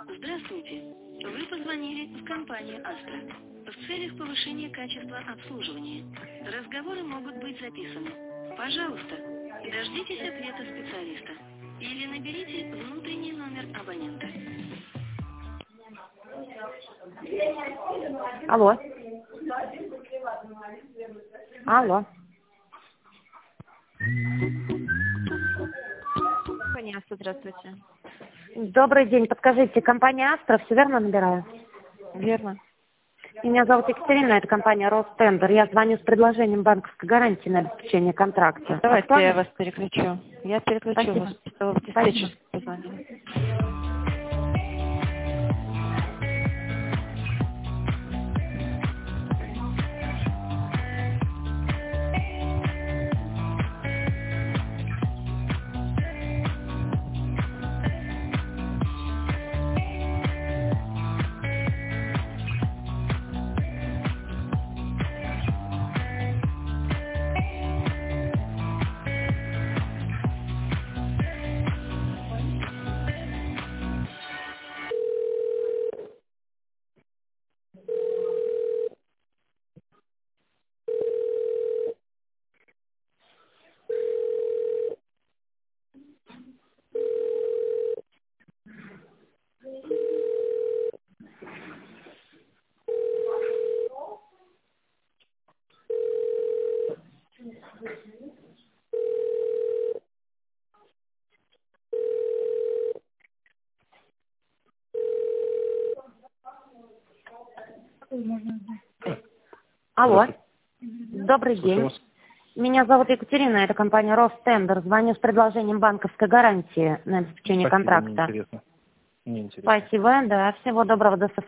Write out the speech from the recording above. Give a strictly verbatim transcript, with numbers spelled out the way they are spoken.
Здравствуйте. Вы позвонили в компанию «Астра». В целях повышения качества обслуживания. Разговоры могут быть записаны. Пожалуйста, дождитесь ответа специалиста. Или наберите внутренний номер абонента. Алло. Алло. Компания «Астра», здравствуйте. Добрый день. Подскажите, компания «Астра», все верно набираю? Верно. Меня зовут Екатерина, это компания «Ростендер». Я звоню с предложением банковской гарантии на обеспечение контракта. Давайте Актуально? я вас переключу. Я переключу Спасибо. вас. Что вы Спасибо. диспетчер позвонили. Алло. Добрый Слушаю день. вас. Меня зовут Екатерина, это компания «Ростендер». Звоню с предложением банковской гарантии на обеспечение Спасибо, мне контракта. интересно. Мне интересно. Спасибо, да. Всего доброго, до свидания.